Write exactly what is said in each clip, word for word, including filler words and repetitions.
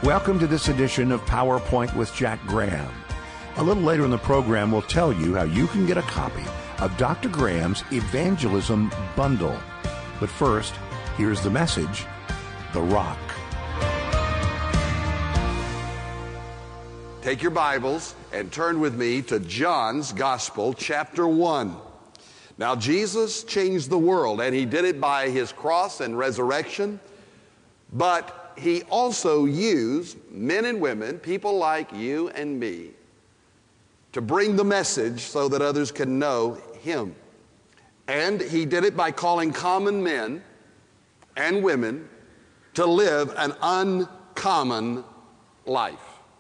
Welcome to this edition of PowerPoint with Jack Graham. A little later in the program, we'll tell you how you can get a copy of Doctor Graham's Evangelism Bundle. But first, here's the message, The Rock. Take your Bibles and turn with me to John's Gospel, chapter one. Now, Jesus changed the world, and he did it by his cross and resurrection, but he also used men and women, people like you and me, to bring the message so that others can know him. And he did it by calling common men and women to live an uncommon life.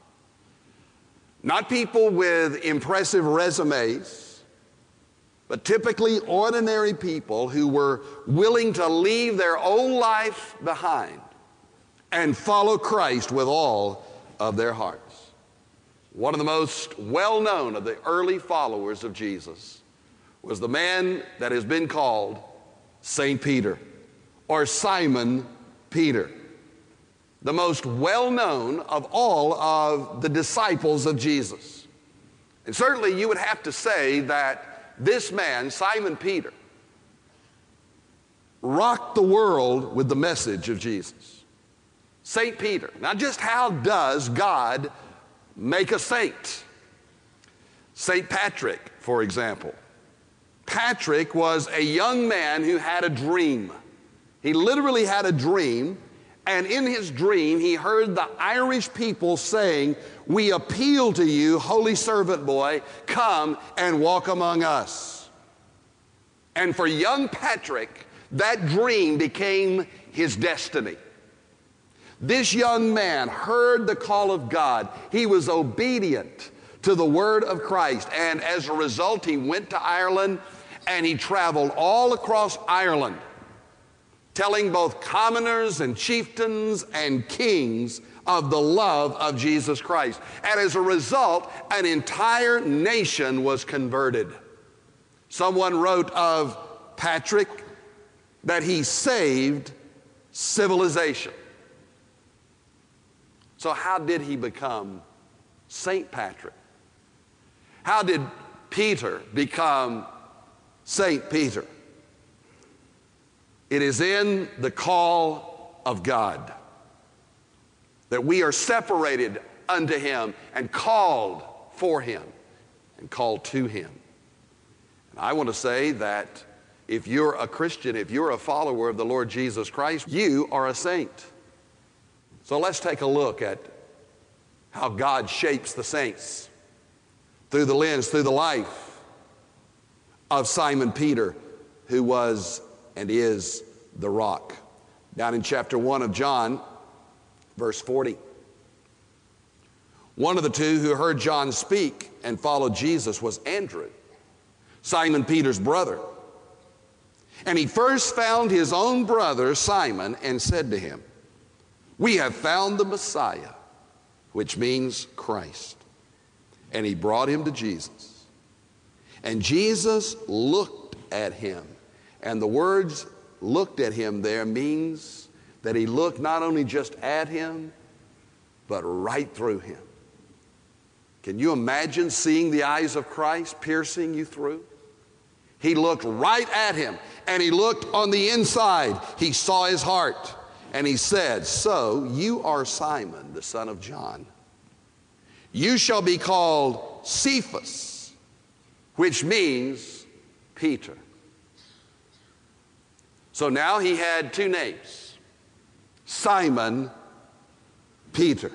Not people with impressive resumes, but typically ordinary people who were willing to leave their old life behind and follow Christ with all of their hearts. One of the most well-known of the early followers of Jesus was the man that has been called Saint Peter, or Simon Peter, the most well-known of all of the disciples of Jesus. And certainly you would have to say that this man, Simon Peter, rocked the world with the message of Jesus. Saint Peter. Now, just how does God make a saint? Saint Patrick, for example. Patrick was a young man who had a dream. He literally had a dream, and in his dream, he heard the Irish people saying, "We appeal to you, holy servant boy, come and walk among us." And for young Patrick, that dream became his destiny. This young man heard the call of God. He was obedient to the word of Christ, and as a result, he went to Ireland, and he traveled all across Ireland, telling both commoners and chieftains and kings of the love of Jesus Christ. And as a result, an entire nation was converted. Someone wrote of Patrick that he saved civilization. So how did he become Saint Patrick? How did Peter become Saint Peter? It is in the call of God that we are separated unto him and called for him and called to him. And I want to say that if you're a Christian, if you're a follower of the Lord Jesus Christ, you are a saint. So let's take a look at how God shapes the saints through the lens, through the life of Simon Peter, who was and is the rock. Down in chapter one of John, verse forty. One of the two who heard John speak and followed Jesus was Andrew, Simon Peter's brother. And he first found his own brother Simon and said to him, "We have found the Messiah," which means Christ. And he brought him to Jesus. And Jesus looked at him. And the words "looked at him" there means that he looked not only just at him, but right through him. Can you imagine seeing the eyes of Christ piercing you through? He looked right at him, and he looked on the inside. He saw his heart. And he said, "So you are Simon, the son of John. You shall be called Cephas," which means Peter. So now he had two names, Simon Peter.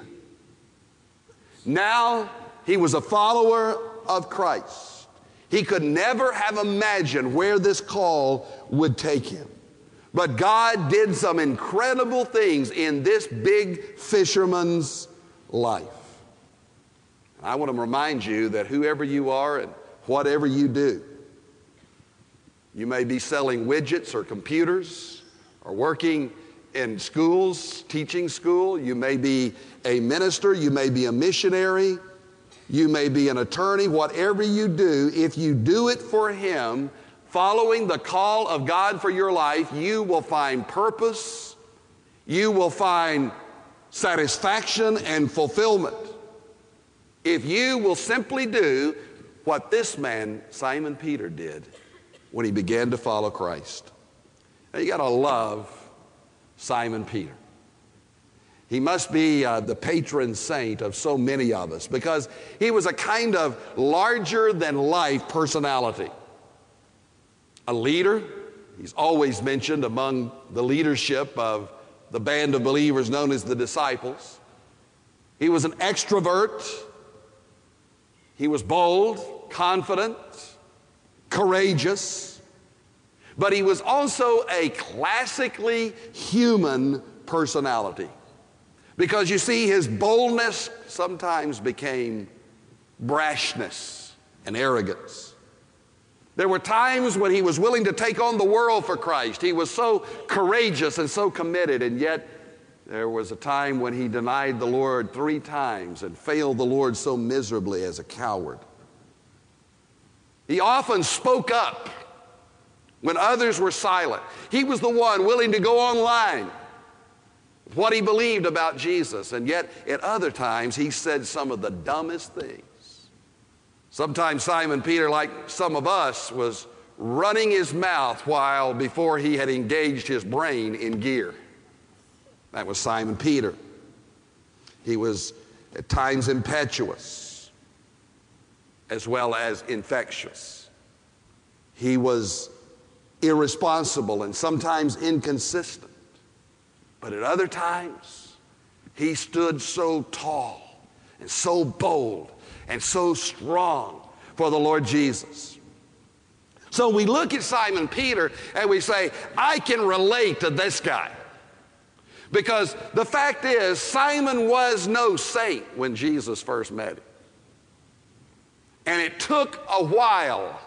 Now he was a follower of Christ. He could never have imagined where this call would take him. But God did some incredible things in this big fisherman's life. I want to remind you that whoever you are and whatever you do, you may be selling widgets or computers or working in schools, teaching school. You may be a minister. You may be a missionary. You may be an attorney. Whatever you do, if you do it for him, following the call of God for your life, you will find purpose, you will find satisfaction, and fulfillment if you will simply do what this man, Simon Peter, did when he began to follow Christ. Now, you got to love Simon Peter. He must be uh, the patron saint of so many of us because he was a kind of larger-than-life personality. A leader. He's always mentioned among the leadership of the band of believers known as the disciples. He was an extrovert. He was bold, confident, courageous. But he was also a classically human personality. Because you see, his boldness sometimes became brashness and arrogance. There were times when he was willing to take on the world for Christ. He was so courageous and so committed, and yet there was a time when he denied the Lord three times and failed the Lord so miserably as a coward. He often spoke up when others were silent. He was the one willing to go online what he believed about Jesus, and yet at other times he said some of the dumbest things. Sometimes Simon Peter, like some of us, was running his mouth while before he had engaged his brain in gear. That was Simon Peter. He was at times impetuous as well as infectious. He was irresponsible and sometimes inconsistent. But at other times, he stood so tall and so bold and so strong for the Lord Jesus. So we look at Simon Peter and we say, I can relate to this guy. Because the fact is, Simon was no saint when Jesus first met him. And it took a while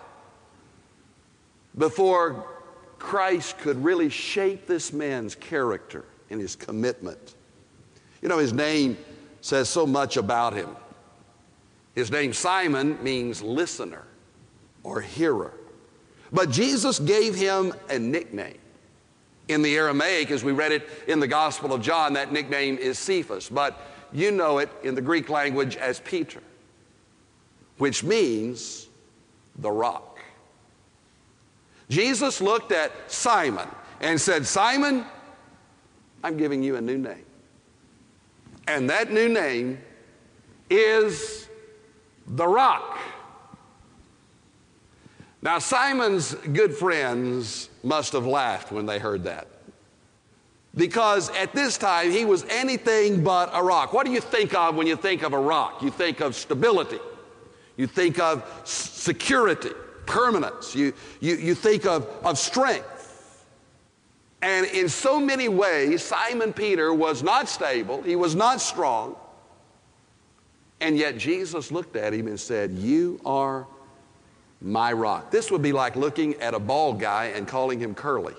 before Christ could really shape this man's character and his commitment. You know, his name says so much about him. His name, Simon, means listener or hearer. But Jesus gave him a nickname. In the Aramaic, as we read it in the Gospel of John, that nickname is Cephas. But you know it in the Greek language as Peter, which means the rock. Jesus looked at Simon and said, Simon, I'm giving you a new name. And that new name is the rock. Now, Simon's good friends must have laughed when they heard that. Because at this time, he was anything but a rock. What do you think of when you think of a rock? You think of stability. You think of security, permanence. You, you, you think of, of strength. And in so many ways, Simon Peter was not stable. He was not strong. And yet Jesus looked at him and said, you are my rock. This would be like looking at a bald guy and calling him curly.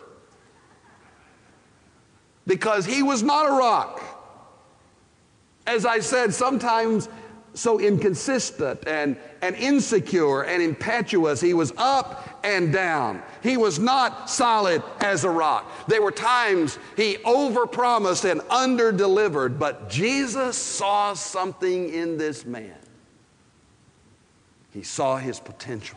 Because he was not a rock. As I said, sometimes so inconsistent and, and insecure and impetuous. He was up and down. He was not solid as a rock. There were times he overpromised and underdelivered, but Jesus saw something in this man. He saw his potential.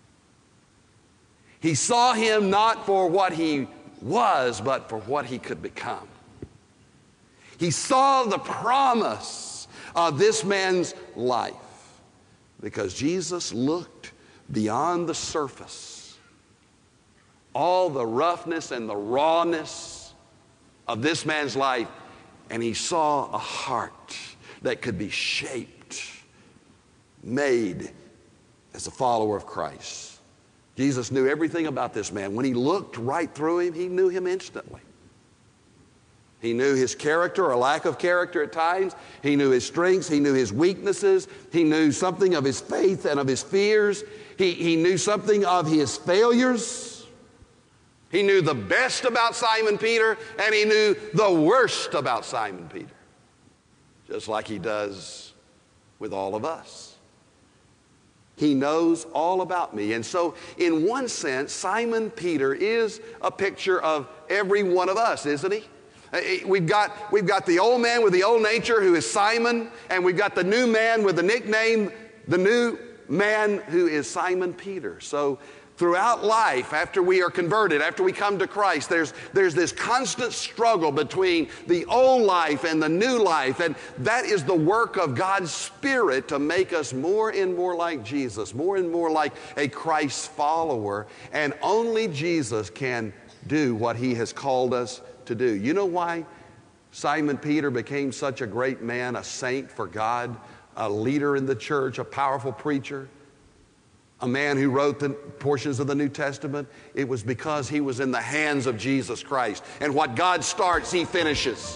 He saw him not for what he was, but for what he could become. He saw the promise of this man's life because Jesus looked beyond the surface, all the roughness and the rawness of this man's life, and he saw a heart that could be shaped, made as a follower of Christ. Jesus knew everything about this man. When he looked right through him, he knew him instantly. He knew his character or lack of character at times. He knew his strengths. He knew his weaknesses. He knew something of his faith and of his fears. He, he knew something of his failures. He knew the best about Simon Peter, and he knew the worst about Simon Peter, just like he does with all of us. He knows all about me. And so, in one sense, Simon Peter is a picture of every one of us, isn't he? We've got, we've got the old man with the old nature who is Simon, and we've got the new man with the nickname, the new man who is Simon Peter. So throughout life, after we are converted, after we come to Christ, there's, there's this constant struggle between the old life and the new life, and that is the work of God's Spirit to make us more and more like Jesus, more and more like a Christ follower, and only Jesus can do what He has called us to do. You know why Simon Peter became such a great man, a saint for God, a leader in the church, a powerful preacher, a man who wrote the portions of the New Testament? It was because he was in the hands of Jesus Christ. And what God starts, He finishes.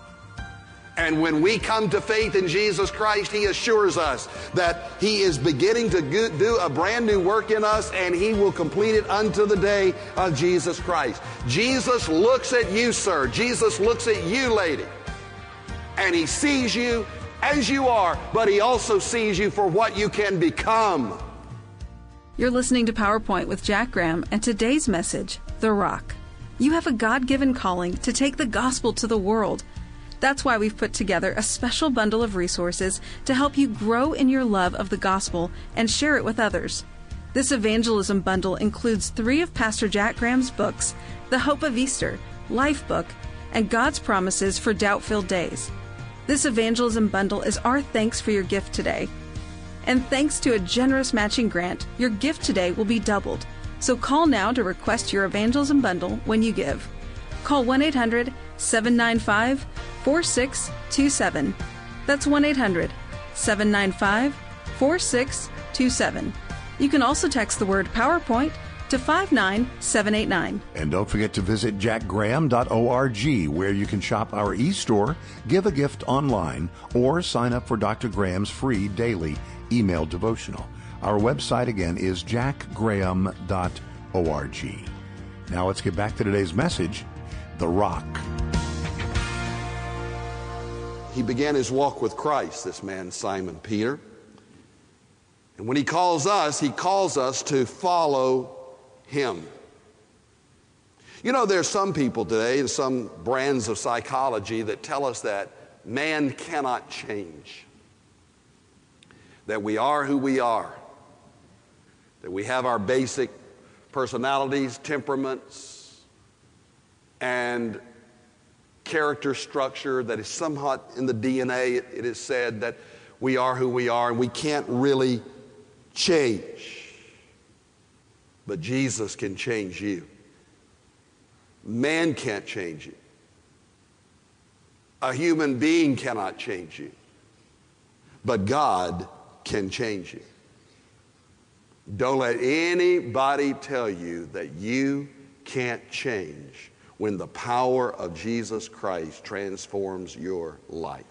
And when we come to faith in Jesus Christ, He assures us that He is beginning to do a brand new work in us, and He will complete it unto the day of Jesus Christ. Jesus looks at you, sir. Jesus looks at you, lady. And He sees you as you are, but He also sees you for what you can become. You're listening to PowerPoint with Jack Graham, and today's message, The Rock. You have a God-given calling to take the gospel to the world. That's why we've put together a special bundle of resources to help you grow in your love of the gospel and share it with others. This evangelism bundle includes three of Pastor Jack Graham's books, The Hope of Easter, Life Book, and God's Promises for Doubt-Filled Days. This evangelism bundle is our thanks for your gift today. And thanks to a generous matching grant, your gift today will be doubled. So call now to request your evangelism bundle when you give. Call one eight hundred, seven nine five, four six two seven. That's one eight hundred, seven nine five, four six two seven. You can also text the word PowerPoint to five nine seven eight nine. And don't forget to visit jack graham dot org, where you can shop our e-store, give a gift online, or sign up for Doctor Graham's free daily email devotional. Our website again is jack graham dot org. Now let's get back to today's message, The Rock. He began his walk with Christ, this man Simon Peter. And when He calls us, He calls us to follow Him. You know, there's some people today and some brands of psychology that tell us that man cannot change, that we are who we are, that we have our basic personalities, temperaments, and character structure that is somewhat in the D N A. It, it is said that we are who we are and we can't really change. But Jesus can change you. Man can't change you. A human being cannot change you. But God can change you. Don't let anybody tell you that you can't change when the power of Jesus Christ transforms your life.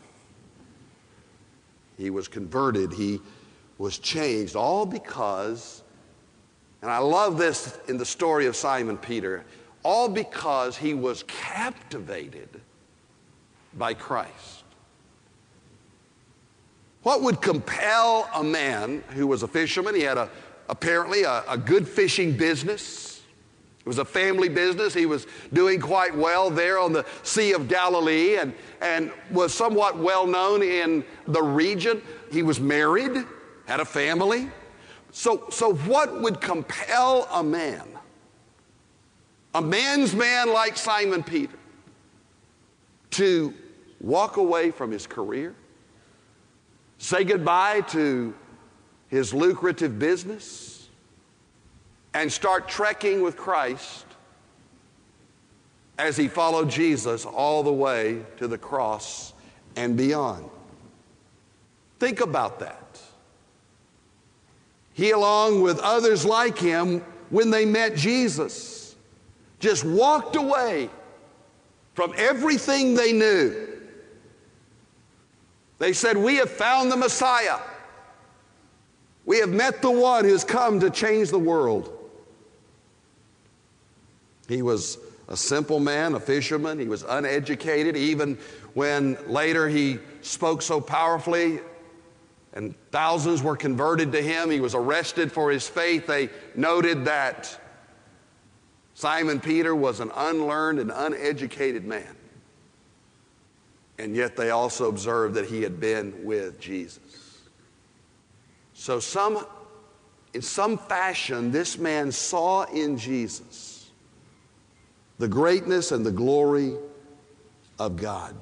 He was converted. He was changed, all because, and I love this in the story of Simon Peter, all because he was captivated by Christ. What would compel a man who was a fisherman? He had a, apparently a, a good fishing business. It was a family business. He was doing quite well there on the Sea of Galilee and, and was somewhat well known in the region. He was married, had a family. So, so what would compel a man, a man's man like Simon Peter, to walk away from his career, say goodbye to his lucrative business, and start trekking with Christ as he followed Jesus all the way to the cross and beyond? Think about that. He, along with others like him, when they met Jesus, just walked away from everything they knew. They said, "We have found the Messiah. We have met the one who's come to change the world." He was a simple man, a fisherman. He was uneducated. Even when later he spoke so powerfully and thousands were converted to him, he was arrested for his faith. They noted that Simon Peter was an unlearned and uneducated man. And yet they also observed that he had been with Jesus. So some, in some fashion, this man saw in Jesus the greatness and the glory of God.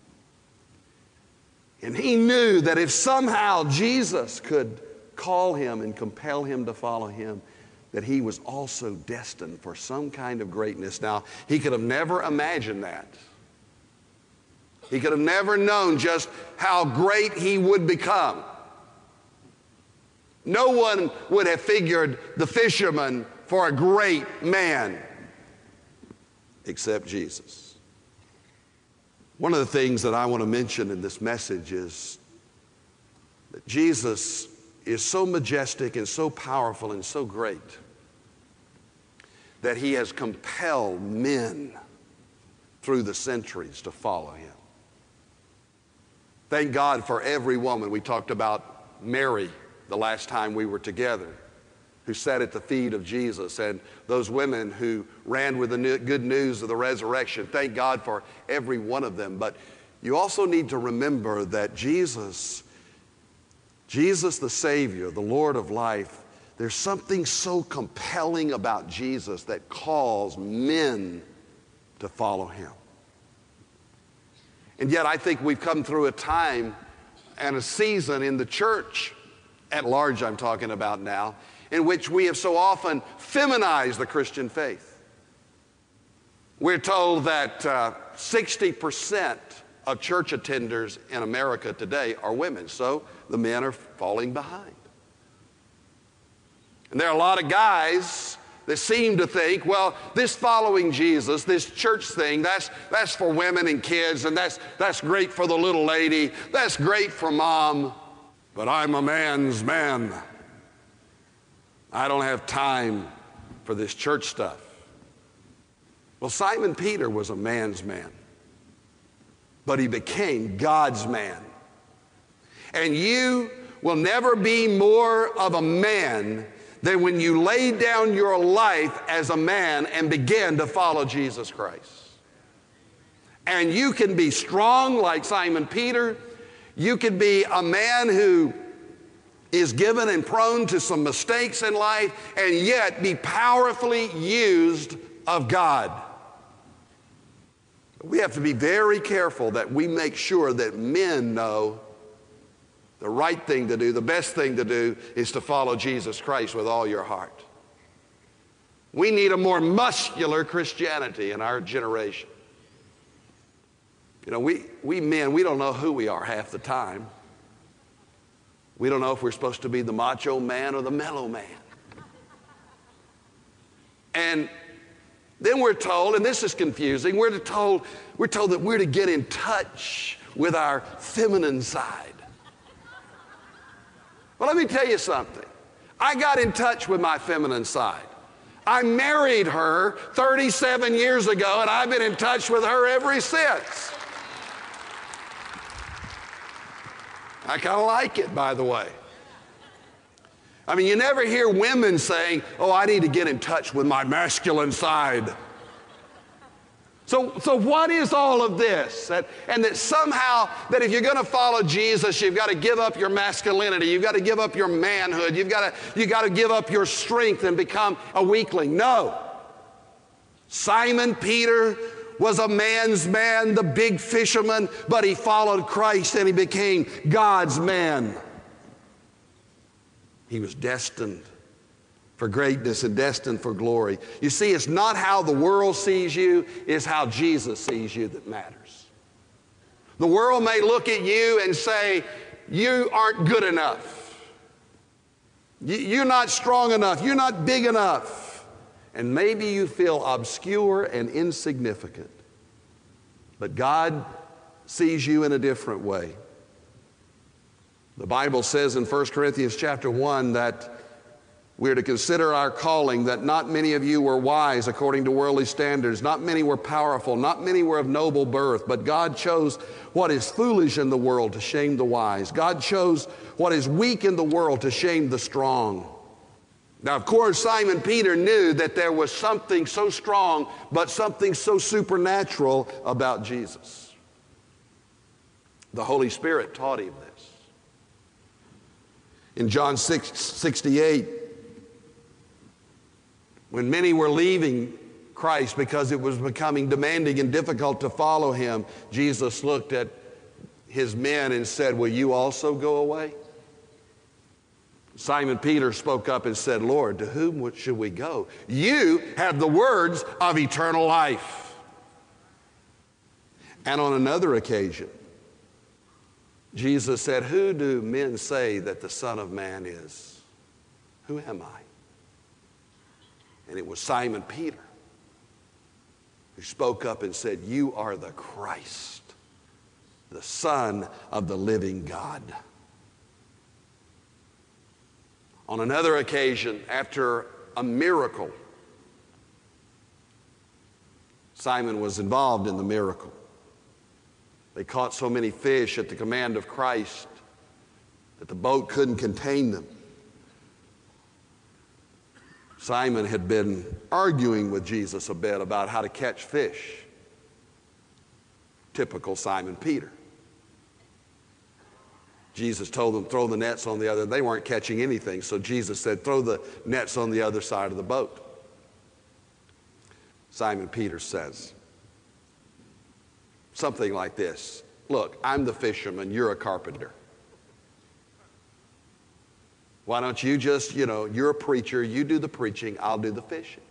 And he knew that if somehow Jesus could call him and compel him to follow him, that he was also destined for some kind of greatness. Now, he could have never imagined that. He could have never known just how great he would become. No one would have figured the fisherman for a great man except Jesus. One of the things that I want to mention in this message is that Jesus is so majestic and so powerful and so great that he has compelled men through the centuries to follow him. Thank God for every woman. We talked about Mary the last time we were together, who sat at the feet of Jesus, and those women who ran with the good news of the resurrection. Thank God for every one of them. But you also need to remember that Jesus, Jesus the Savior, the Lord of life, there's something so compelling about Jesus that calls men to follow him. And yet I think we've come through a time and a season in the church, at large I'm talking about now, in which we have so often feminized the Christian faith. We're told that uh, sixty percent of church attenders in America today are women, so the men are falling behind. And there are a lot of guys that seem to think, well, this following Jesus, this church thing, that's, that's for women and kids, and that's, that's great for the little lady, that's great for mom, but I'm a man's man. I don't have time for this church stuff. Well, Simon Peter was a man's man, but he became God's man. And you will never be more of a man than when you lay down your life as a man and begin to follow Jesus Christ. And you can be strong like Simon Peter. You can be a man who is given and prone to some mistakes in life, and yet be powerfully used of God. We have to be very careful that we make sure that men know the right thing to do, the best thing to do, is to follow Jesus Christ with all your heart. We need a more muscular Christianity in our generation. You know, we, we men, we don't know who we are half the time. We don't know if we're supposed to be the macho man or the mellow man. And then we're told, and this is confusing, we're told, we're told that we're to get in touch with our feminine side. Well, let me tell you something. I got in touch with my feminine side. I married her thirty-seven years ago, and I've been in touch with her ever since. I kind of like it, by the way. I mean, you never hear women saying, oh, I need to get in touch with my masculine side. So, so what is all of this? That, and that somehow, that if you're going to follow Jesus, you've got to give up your masculinity. You've got to give up your manhood. You've got to, you've got to give up your strength and become a weakling. No. Simon Peter was a man's man, the big fisherman, but he followed Christ and he became God's man. He was destined for greatness and destined for glory. You see, it's not how the world sees you, it's how Jesus sees you that matters. The world may look at you and say, you aren't good enough. You're not strong enough. You're not big enough. And maybe you feel obscure and insignificant. But God sees you in a different way. The Bible says in First Corinthians chapter one that we're to consider our calling, that not many of you were wise according to worldly standards. Not many were powerful. Not many were of noble birth. But God chose what is foolish in the world to shame the wise. God chose what is weak in the world to shame the strong. Now, of course, Simon Peter knew that there was something so strong, but something so supernatural about Jesus. The Holy Spirit taught him this. In John six sixty-eight, when many were leaving Christ because it was becoming demanding and difficult to follow him, Jesus looked at his men and said, "Will you also go away?" Simon Peter spoke up and said, "Lord, to whom should we go? You have the words of eternal life." And on another occasion, Jesus said, "Who do men say that the Son of Man is? Who am I?" And it was Simon Peter who spoke up and said, "You are the Christ, the Son of the living God." On another occasion, after a miracle, Simon was involved in the miracle. They caught so many fish at the command of Christ that the boat couldn't contain them. Simon had been arguing with Jesus a bit about how to catch fish. Typical Simon Peter. Jesus told them, throw the nets on the other. They weren't catching anything, so Jesus said, throw the nets on the other side of the boat. Simon Peter says something like this: "Look, I'm the fisherman, you're a carpenter. Why don't you just, you know, you're a preacher, you do the preaching, I'll do the fishing."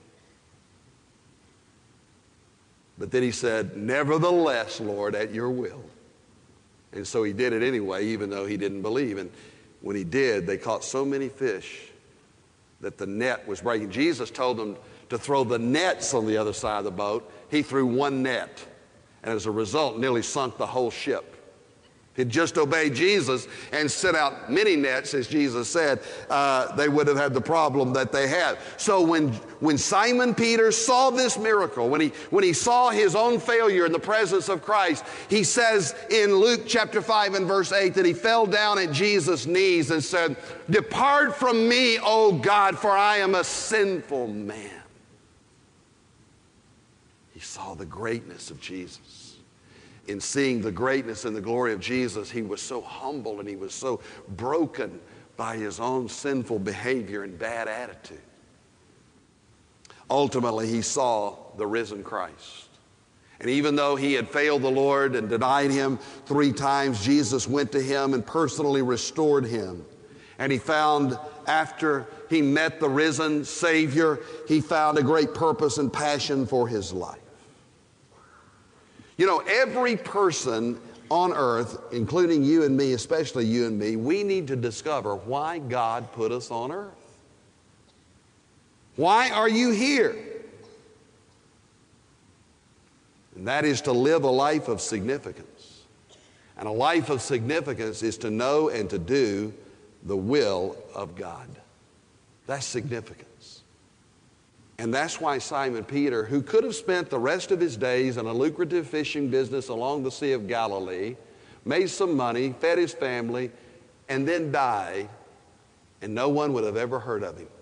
But then he said, "Nevertheless, Lord, at your will." And so he did it anyway, even though he didn't believe. And when he did, they caught so many fish that the net was breaking. Jesus told them to throw the nets on the other side of the boat. He threw one net, and as a result, nearly sunk the whole ship. If he'd just obeyed Jesus and sent out many nets, as Jesus said, uh, they would have had the problem that they had. So when, when Simon Peter saw this miracle, when he, when he saw his own failure in the presence of Christ, he says in Luke chapter five and verse eight that he fell down at Jesus' knees and said, "Depart from me, O God, for I am a sinful man." He saw the greatness of Jesus. In seeing the greatness and the glory of Jesus, he was so humble and he was so broken by his own sinful behavior and bad attitude. Ultimately, he saw the risen Christ. And even though he had failed the Lord and denied him three times, Jesus went to him and personally restored him. And he found, after he met the risen Savior, he found a great purpose and passion for his life. You know, every person on earth, including you and me, especially you and me, we need to discover why God put us on earth. Why are you here? And that is to live a life of significance. And a life of significance is to know and to do the will of God. That's significance. And that's why Simon Peter, who could have spent the rest of his days in a lucrative fishing business along the Sea of Galilee, made some money, fed his family, and then died, and no one would have ever heard of him.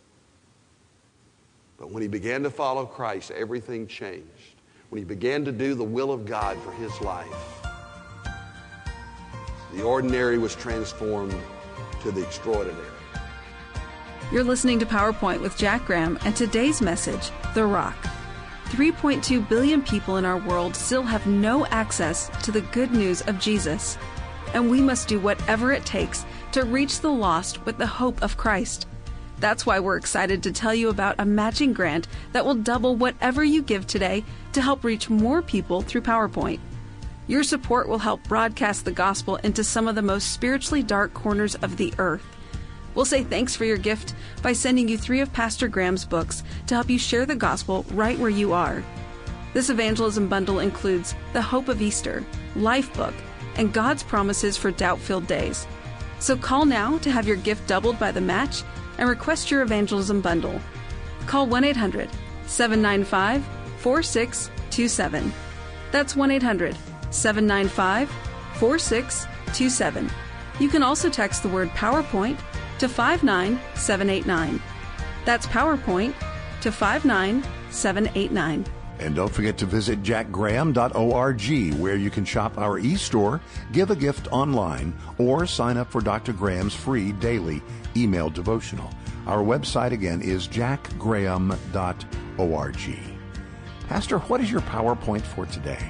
But when he began to follow Christ, everything changed. When he began to do the will of God for his life, the ordinary was transformed to the extraordinary. You're listening to PowerPoint with Jack Graham, and today's message, The Rock. three point two billion people in our world still have no access to the good news of Jesus, and we must do whatever it takes to reach the lost with the hope of Christ. That's why we're excited to tell you about a matching grant that will double whatever you give today to help reach more people through PowerPoint. Your support will help broadcast the gospel into some of the most spiritually dark corners of the earth. We'll say thanks for your gift by sending you three of Pastor Graham's books to help you share the gospel right where you are. This evangelism bundle includes The Hope of Easter, Life Book, and God's Promises for Doubt-Filled Days. So call now to have your gift doubled by the match and request your evangelism bundle. Call one eight hundred seven nine five four six two seven. That's one eight hundred seven nine five four six two seven. You can also text the word PowerPoint to five nine seven eight nine. That's PowerPoint to five nine seven eight nine. And don't forget to visit jack graham dot org, where you can shop our e-store, give a gift online, or sign up for Doctor Graham's free daily email devotional. Our website again is jack graham dot org. Pastor, what is your PowerPoint for today?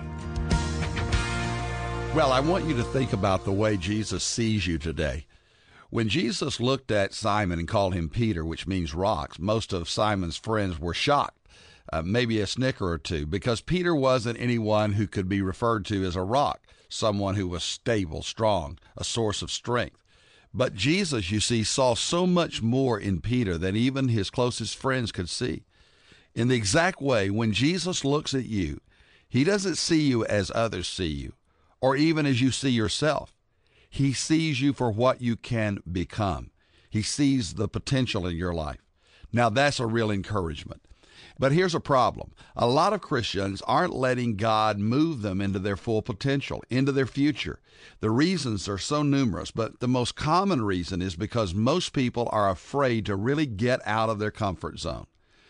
Well, I want you to think about the way Jesus sees you today. When Jesus looked at Simon and called him Peter, which means rocks, most of Simon's friends were shocked. Uh, maybe a snicker or two, because Peter wasn't anyone who could be referred to as a rock, someone who was stable, strong, a source of strength. But Jesus, you see, saw so much more in Peter than even his closest friends could see. In the exact way, when Jesus looks at you, he doesn't see you as others see you, or even as you see yourself. He sees you for what you can become. He sees the potential in your life. Now, that's a real encouragement. But here's a problem. A lot of Christians aren't letting God move them into their full potential, into their future. The reasons are so numerous, but the most common reason is because most people are afraid to really get out of their comfort zone.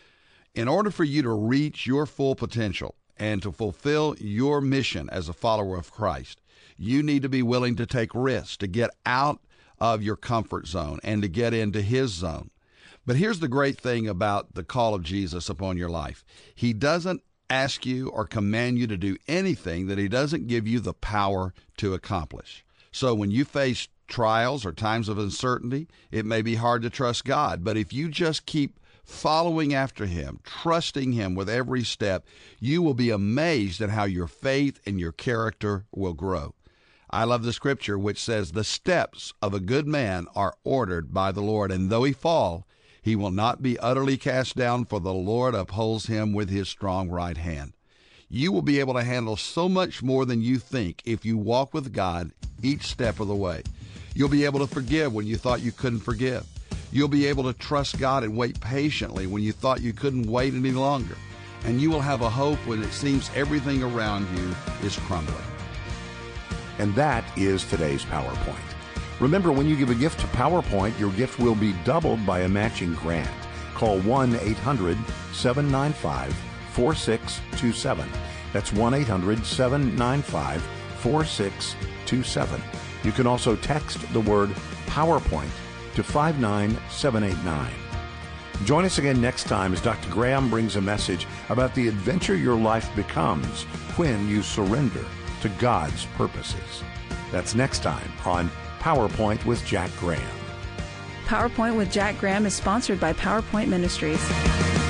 In order for you to reach your full potential and to fulfill your mission as a follower of Christ, you need to be willing to take risks, to get out of your comfort zone and to get into his zone. But here's the great thing about the call of Jesus upon your life. He doesn't ask you or command you to do anything that he doesn't give you the power to accomplish. So when you face trials or times of uncertainty, it may be hard to trust God. But if you just keep following after him, trusting him with every step, you will be amazed at how your faith and your character will grow. I love the scripture which says, the steps of a good man are ordered by the Lord, and though he fall, he will not be utterly cast down, for the Lord upholds him with his strong right hand. You will be able to handle so much more than you think if you walk with God each step of the way. You'll be able to forgive when you thought you couldn't forgive. You'll be able to trust God and wait patiently when you thought you couldn't wait any longer. And you will have a hope when it seems everything around you is crumbling. And that is today's PowerPoint. Remember, when you give a gift to PowerPoint, your gift will be doubled by a matching grant. Call one eight hundred seven nine five four six two seven. That's one eight hundred seven nine five four six two seven. You can also text the word PowerPoint to five nine seven eight nine. Join us again next time as Doctor Graham brings a message about the adventure your life becomes when you surrender to God's purposes. That's next time on PowerPoint with Jack Graham. PowerPoint with Jack Graham is sponsored by PowerPoint Ministries.